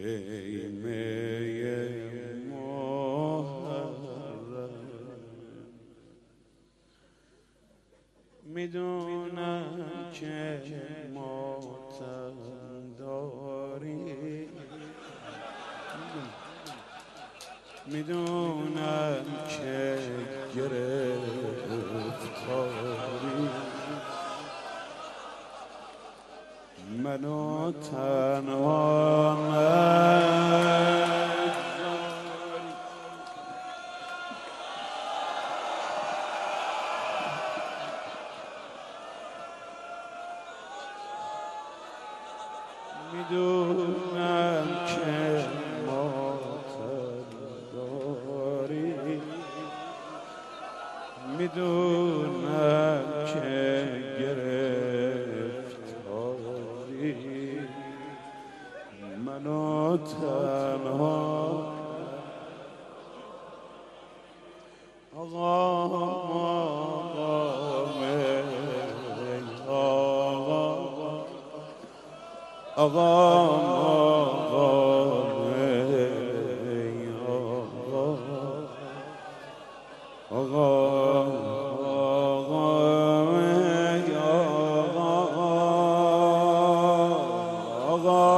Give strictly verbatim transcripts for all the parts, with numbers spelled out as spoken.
ای می محرم میدونم که ماتم داری، میدونم که گرفتاری، منو تنها نگذاری. میدونم که ماتم داری، میدونم که گرفتاری، منو تنها. آقا آقا آقا ای آقا آقا آقا ای آقا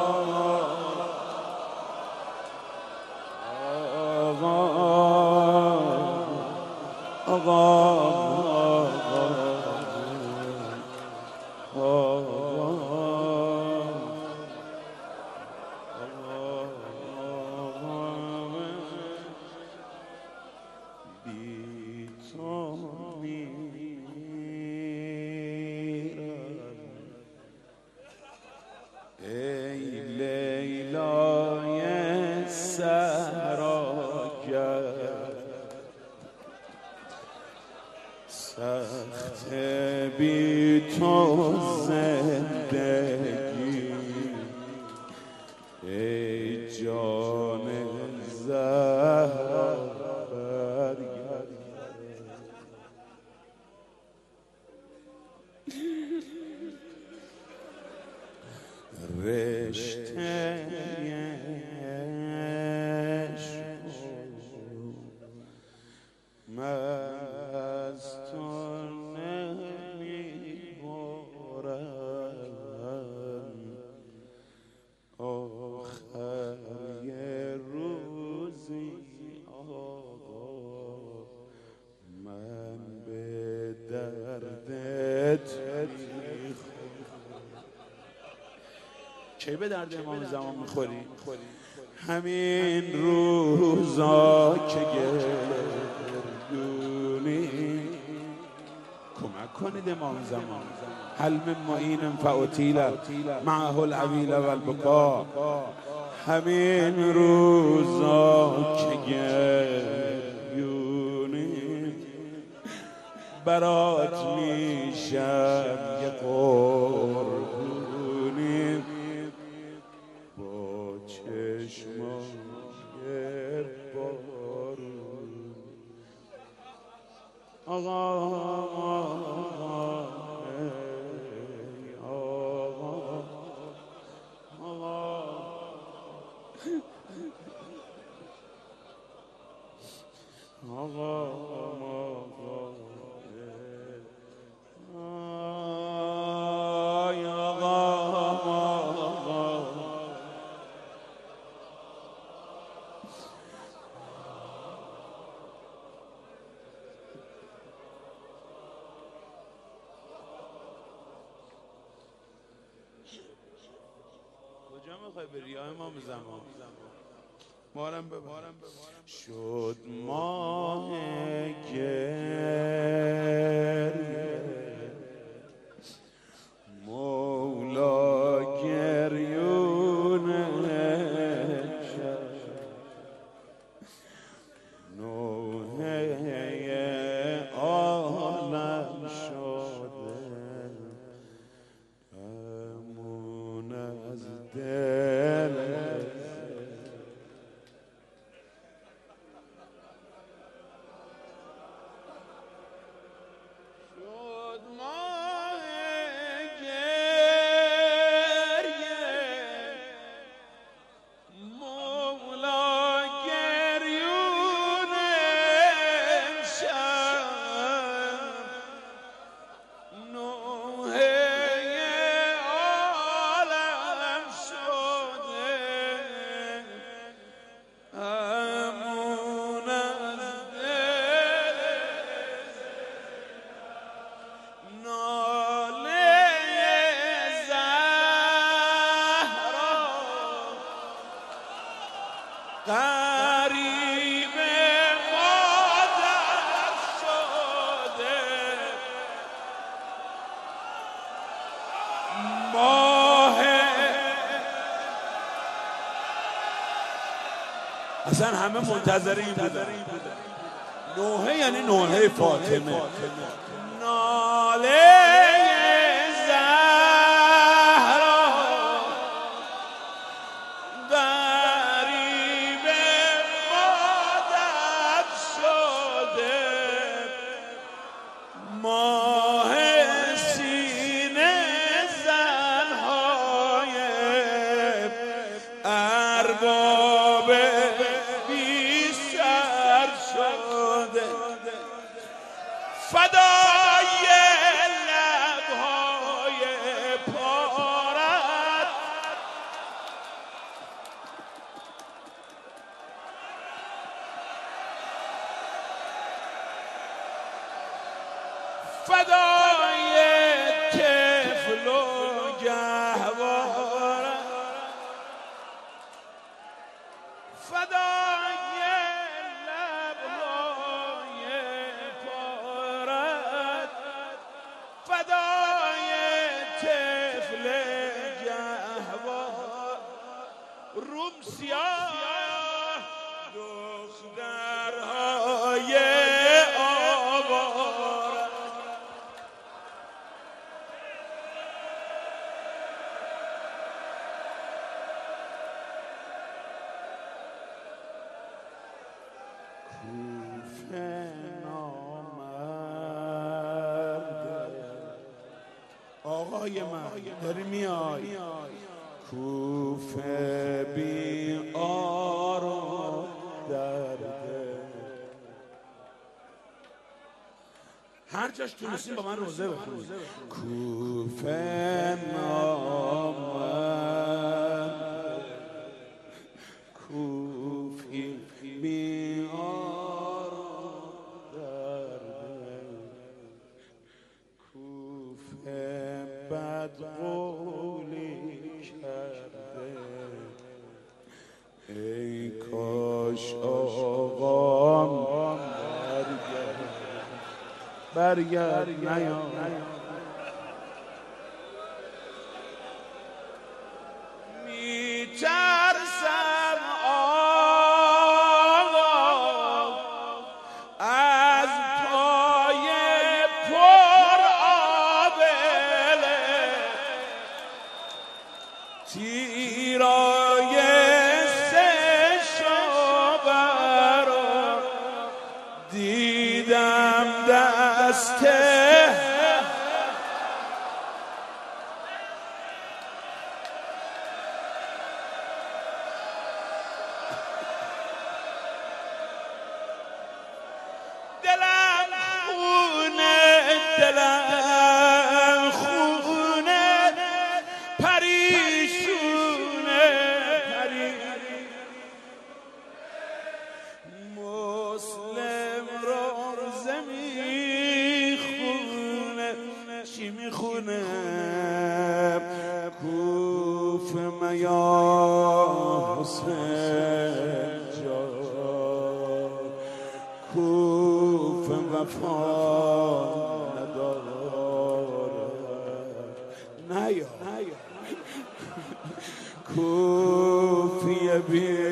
آقا بی تو میرم ای لیلای صحراگرد، سخت بی تو زندگی ای جان زهرا برگرد. رشته از تو نمیبرم، آخر یه روزی آقا من به دردت میخورم. کی به درد امام زمان میخوری؟ همین روزا که گردونی کمک کنید امام زمان. هل من معین فاطیل معه العویل و البکا. همین روزا که گردونی برات میشم یه قربونی، با چشمان بارون. آقا ای آقا آقا آقا کجا میخوای بری یا امام زمان؟ بارم ببارم شد ماه گریه مولا گریونه نوحه عالم شده امون از دل. غریب مادر شده ماه اصلا همه منتظر این بودن نوحه یعنی نوحه فاطمه ناله زهرا غریب مادر شده ماه سینه زنهای ارباب بی سر شده فدای لبهای پارت فدای طفل و گهوارت فدای لبهای پارت فدای طفل گهوار روم سیاه دخترهای آوارت کوفه نامرده آقای من داری میای کوفه بی آرام درده هر جاش تونستیم با من روزه بخونید کوفه نامرده کوفی بی آرام درده کوفه بدقولی کرده ای کاش آقام برگرد برگرد نیا می ترسم آقا از پای پر آبله تیرای سه شعبه را دیدم دسته دلم خونه دلم خونه پریشونه پری مسلم روزه میخونه چی میخونه کوفه میا حسین جان کوفه وفا نداره نیا کوفی بی